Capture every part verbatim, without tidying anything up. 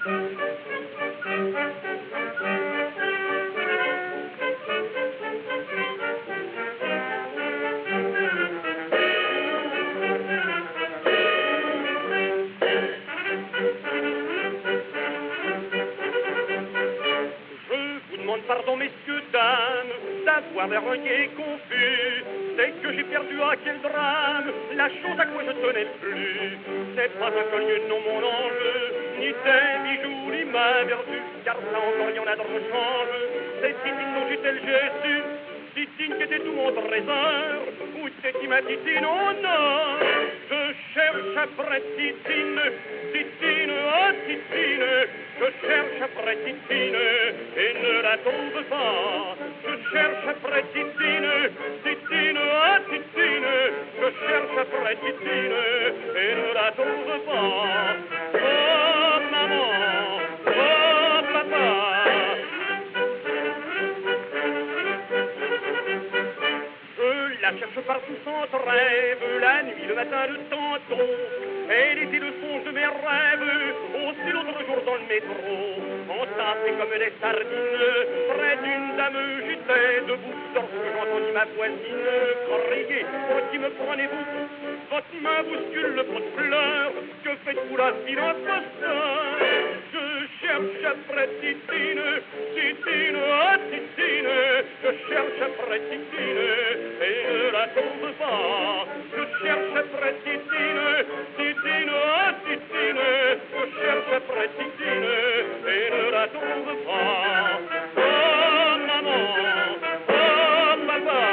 Pardon, messieurs, dames, d'avoir l'air inquiet et confus. C'est que j'ai perdu à quel drame la chose à quoi je tenais plus. C'est pas un collier, non, mon ange, ni tes bijoux, ni ma vertu, car là encore il y en a dans le change. C'est Titine dont j'étais le Jésus, Titine qui était tout mon trésor. Où c'est qui ma Titine? Oh non, je cherche après Titine, Titine, oh Titine. Je cherche après Titine et ne la trouve pas. Je cherche après Titine, Titine, ah Titine. Je cherche après Titine et ne la trouve pas. Oh maman, oh papa. Je la cherche partout sans trêve, la nuit, le matin, le tantôt. Elle était le songe de mes rêves, aussi l'autre jour dans le métro, entassée comme des sardines, près d'une dame j'étais debout, lorsque j'entendis ma voisine crier, pour qui me prenez-vous? Votre main bouscule le pot de fleurs, que faites-vous là, fille imposteur? Je cherche après Titine, Titine, ah Titine, je cherche après Titine, et ne la trouve pas. Je cherche après Titine, Titine, ah Titine, je cherche après Titine et ne la trouve pas. Oh maman, oh papa.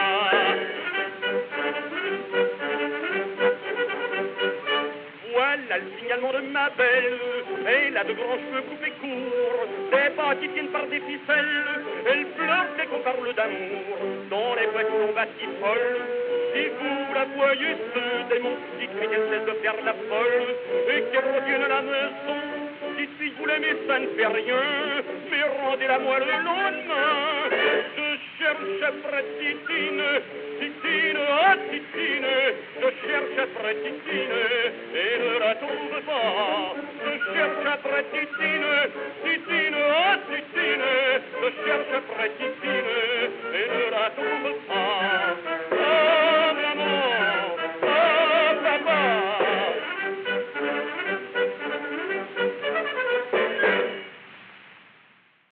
Voilà le signalement de ma belle. Elle a de grands cheveux coupés courts, des pas qui tiennent par des ficelles. Elle pleure dès qu'on parle d'amour, dans les voitures batifolles. Si vous la voyez, ce démon qui crie qu'elle cesse de faire la folle et qu'elle revienne à la maison. Dites si vous l'aimez, ça ne fait rien, mais rendez-la moi le lendemain. Je cherche après Titine, Titine, ah Titine. Je cherche après Titine et ne la trouve pas. Je cherche après Titine, Titine, ah Titine. Je cherche après Titine